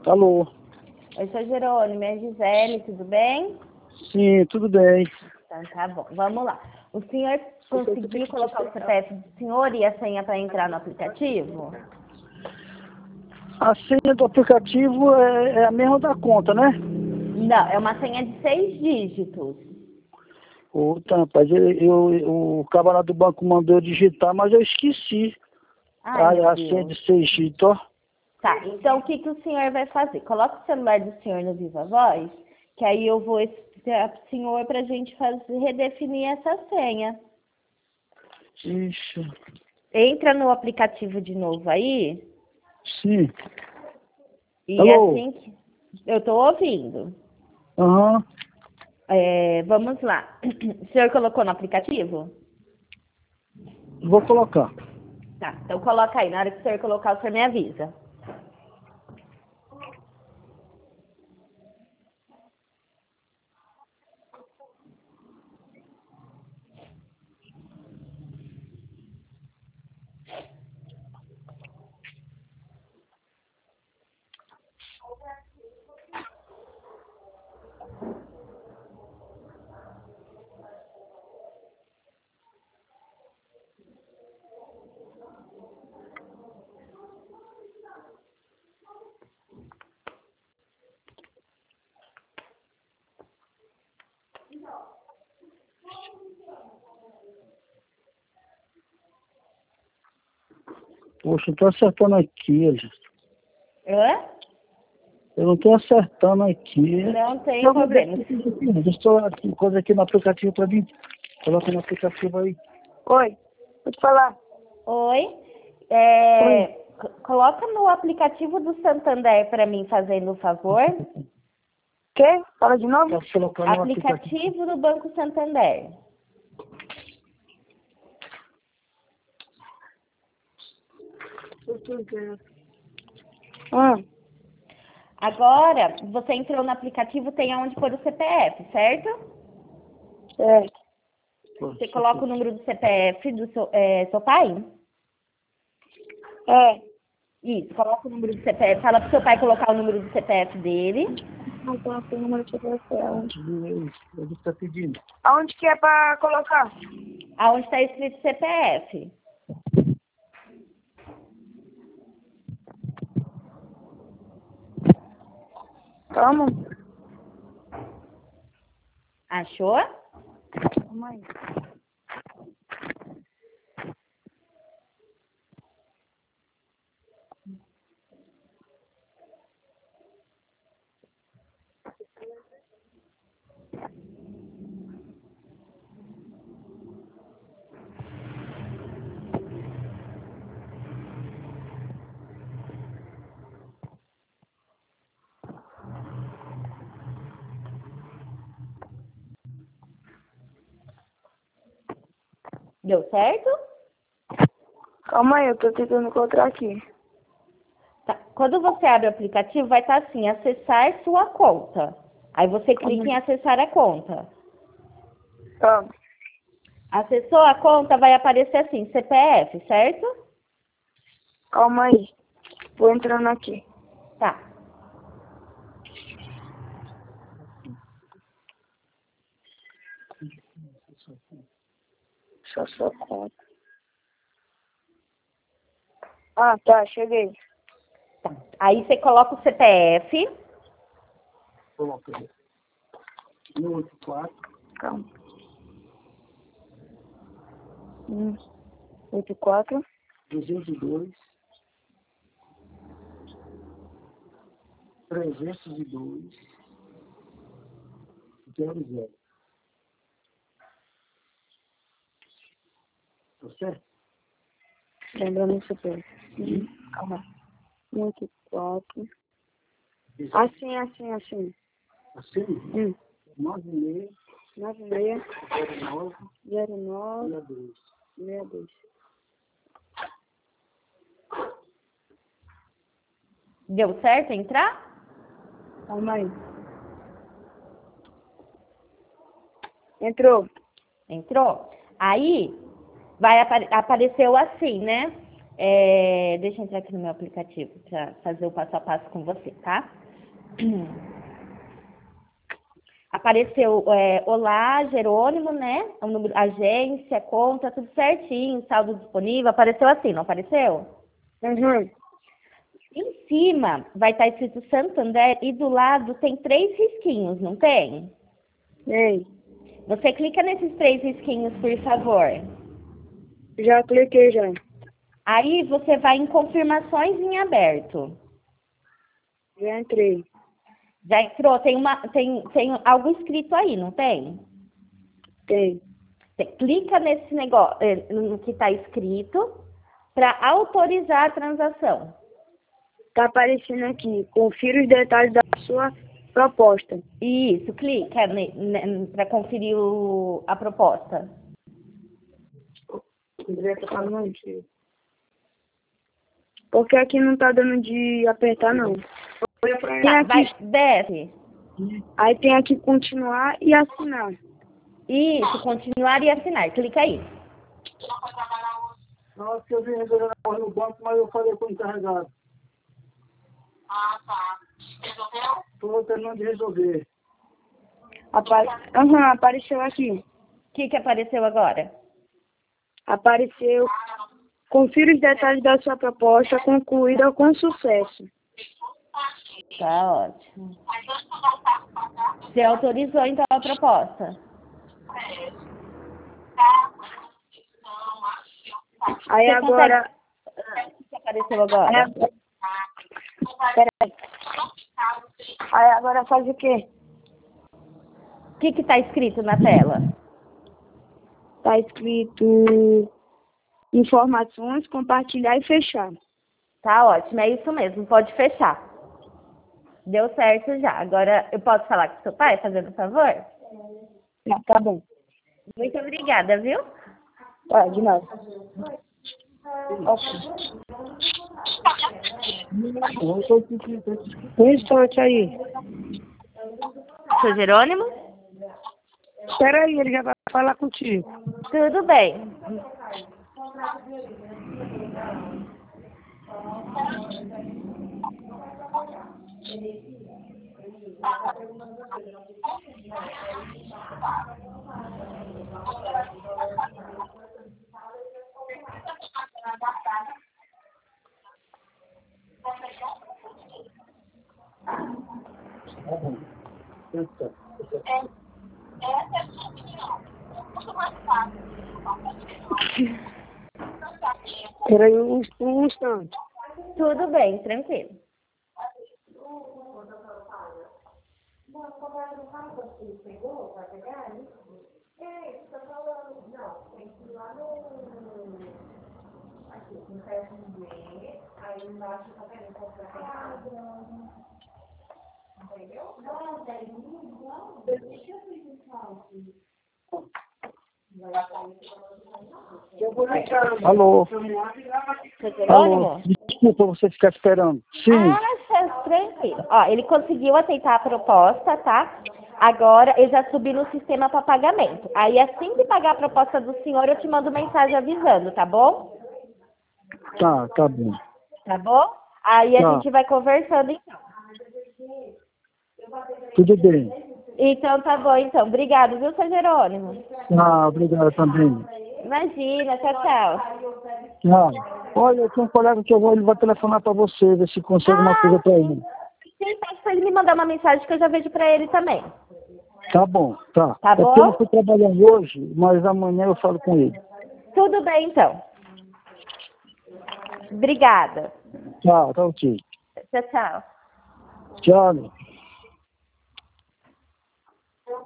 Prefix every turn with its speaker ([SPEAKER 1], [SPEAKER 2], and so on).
[SPEAKER 1] Alô?
[SPEAKER 2] Oi, sou Jerônimo, é Gisele, tudo bem?
[SPEAKER 1] Sim, tudo bem.
[SPEAKER 2] Então tá bom, vamos lá. O senhor conseguiu colocar o CPF do senhor e a senha para entrar no aplicativo?
[SPEAKER 1] A senha do aplicativo é a mesma da conta, né?
[SPEAKER 2] Não, é uma senha de 6 dígitos.
[SPEAKER 1] Tá, rapaz, o cara lá do banco mandou eu digitar, mas eu esqueci.
[SPEAKER 2] Ai, meu
[SPEAKER 1] A senha
[SPEAKER 2] Deus.
[SPEAKER 1] de 6 dígitos, ó.
[SPEAKER 2] Tá, então o que o senhor vai fazer? Coloca o celular do senhor no Viva Voz, que aí eu vou explicar pro senhor pra gente redefinir essa senha.
[SPEAKER 1] Ixi,
[SPEAKER 2] Entra no aplicativo de novo aí,
[SPEAKER 1] sim.
[SPEAKER 2] e
[SPEAKER 1] Alô?
[SPEAKER 2] assim que... Eu tô ouvindo.
[SPEAKER 1] Aham.
[SPEAKER 2] Vamos lá. O senhor colocou no aplicativo?
[SPEAKER 1] Vou colocar.
[SPEAKER 2] Tá, então coloca aí. Na hora que o senhor colocar, o senhor me avisa.
[SPEAKER 1] Poxa, eu tô acertando aqui, gente.
[SPEAKER 2] Hã?
[SPEAKER 1] Eu não tô acertando aqui.
[SPEAKER 2] Não tem
[SPEAKER 1] Eu vou
[SPEAKER 2] problema.
[SPEAKER 1] Estou aqui, coisa aqui no aplicativo pra mim. Coloca no aplicativo aí.
[SPEAKER 3] Oi, vou te falar.
[SPEAKER 2] Oi?
[SPEAKER 1] Oi.
[SPEAKER 2] Coloca no aplicativo do Santander para mim, fazendo um favor.
[SPEAKER 3] Quê? Fala de novo?
[SPEAKER 1] Posso colocar no aplicativo.
[SPEAKER 2] Aplicativo do Banco Santander.
[SPEAKER 3] Hum,
[SPEAKER 2] Agora, você entrou no aplicativo, tem aonde pôr o CPF, certo?
[SPEAKER 3] é.
[SPEAKER 2] Você coloca o número do CPF do seu pai?
[SPEAKER 3] É.
[SPEAKER 2] Isso, coloca o número do CPF. Fala pro seu pai colocar o número do CPF dele.
[SPEAKER 3] Não coloquei o número de CPF. Aonde?
[SPEAKER 1] Ele está pedindo.
[SPEAKER 3] Aonde que é pra colocar?
[SPEAKER 2] Aonde está escrito CPF.
[SPEAKER 3] Calma.
[SPEAKER 2] Achou?
[SPEAKER 3] Calma aí.
[SPEAKER 2] Deu certo?
[SPEAKER 3] Calma aí, eu tô tentando encontrar aqui.
[SPEAKER 2] Tá. Quando você abre o aplicativo, vai estar assim, acessar sua conta. Aí você clica em acessar a conta.
[SPEAKER 3] Calma.
[SPEAKER 2] Acessou a conta, vai aparecer assim, CPF, certo?
[SPEAKER 3] Calma aí. Vou entrando aqui.
[SPEAKER 2] Tá.
[SPEAKER 3] Só sua conta. Ah, tá, cheguei.
[SPEAKER 2] Tá. Aí você coloca o CPF.
[SPEAKER 1] Coloca aí. 184.
[SPEAKER 3] Calma. 84.
[SPEAKER 1] 202. 302. 00. Tá certo?
[SPEAKER 3] Lembrando o CPF. Calma. 84. Assim.
[SPEAKER 1] Assim? 96.
[SPEAKER 3] 96.
[SPEAKER 1] 09.
[SPEAKER 3] 09.
[SPEAKER 1] 62.
[SPEAKER 3] 62.
[SPEAKER 2] Deu certo entrar?
[SPEAKER 3] Calma aí. Entrou.
[SPEAKER 2] Entrou? Aí vai apareceu assim, né? Deixa eu entrar aqui no meu aplicativo para fazer o passo a passo com você, tá? Apareceu, olá, Jerônimo, né? O número, agência, conta, tudo certinho, saldo disponível. Apareceu assim, não apareceu?
[SPEAKER 3] Uhum.
[SPEAKER 2] Em cima vai estar escrito Santander e do lado tem 3 risquinhos, não tem?
[SPEAKER 3] Ei,
[SPEAKER 2] Você clica nesses 3 risquinhos, por favor.
[SPEAKER 3] já cliquei já.
[SPEAKER 2] Aí você vai em confirmações em aberto.
[SPEAKER 3] Já entrei.
[SPEAKER 2] Já entrou? Tem algo escrito aí, não tem?
[SPEAKER 3] Tem.
[SPEAKER 2] Você clica nesse negócio, no que está escrito, para autorizar a transação.
[SPEAKER 3] Tá aparecendo aqui. Confira os detalhes da sua proposta.
[SPEAKER 2] Isso, clica para conferir a proposta.
[SPEAKER 3] Porque aqui não tá dando de apertar, não. Tem
[SPEAKER 2] Tá,
[SPEAKER 3] aqui,
[SPEAKER 2] vai, desce.
[SPEAKER 3] aí tem aqui continuar e assinar.
[SPEAKER 2] Isso, continuar e assinar. Clica aí.
[SPEAKER 1] Nossa, eu vim resolver no banco, mas eu falei com o encarregado.
[SPEAKER 4] Ah, tá. Resolveu?
[SPEAKER 1] Estou terminando de resolver.
[SPEAKER 3] Apareceu aqui.
[SPEAKER 2] O que apareceu agora?
[SPEAKER 3] Apareceu. Confira os detalhes da sua proposta concluída com sucesso.
[SPEAKER 2] Tá ótimo. Você autorizou, então, a proposta?
[SPEAKER 3] Aí
[SPEAKER 2] Você
[SPEAKER 3] agora.
[SPEAKER 2] O que apareceu agora?
[SPEAKER 3] Peraí. Aí agora faz o quê?
[SPEAKER 2] O que está escrito na tela?
[SPEAKER 3] Tá escrito informações, compartilhar e fechar.
[SPEAKER 2] Tá ótimo, é isso mesmo, pode fechar. Deu certo já. Agora, eu posso falar com seu pai, fazendo um favor?
[SPEAKER 3] Tá bom.
[SPEAKER 2] Muito obrigada, viu?
[SPEAKER 3] Tá, de nada. Um instante aí.
[SPEAKER 2] Seu Jerônimo?
[SPEAKER 3] Espera aí, ele já vai falar contigo.
[SPEAKER 2] Tudo bem.
[SPEAKER 3] Espera aí um instante.
[SPEAKER 2] Tudo bem, tranquilo.
[SPEAKER 1] Alô?
[SPEAKER 2] Seu
[SPEAKER 1] Alô?
[SPEAKER 2] Jerônimo?
[SPEAKER 1] Desculpa você ficar esperando. Sim.
[SPEAKER 2] Tranquilo. Ó, ele conseguiu aceitar a proposta, tá? Agora eu já subi no sistema para pagamento. Aí assim que pagar a proposta do senhor, eu te mando mensagem avisando, tá bom?
[SPEAKER 1] Tá bom.
[SPEAKER 2] Tá bom? Aí a
[SPEAKER 1] Tá.
[SPEAKER 2] gente vai conversando então.
[SPEAKER 1] Tudo bem.
[SPEAKER 2] Então tá bom, então. Obrigado, viu, seu Jerônimo?
[SPEAKER 1] Obrigado também.
[SPEAKER 2] Imagina, tchau, tchau.
[SPEAKER 1] Olha, tem um colega que ele vai telefonar para você, ver se consegue alguma coisa para ele.
[SPEAKER 2] Sim, pede pra ele me mandar uma mensagem que eu já vejo pra ele também.
[SPEAKER 1] Tá bom, tá.
[SPEAKER 2] Tá
[SPEAKER 1] É
[SPEAKER 2] bom?
[SPEAKER 1] porque eu não fui trabalhando hoje, mas amanhã eu falo com ele.
[SPEAKER 2] Tudo bem, então. Obrigada.
[SPEAKER 1] Tá ok.
[SPEAKER 2] Tchau, tchau.
[SPEAKER 1] Tchau.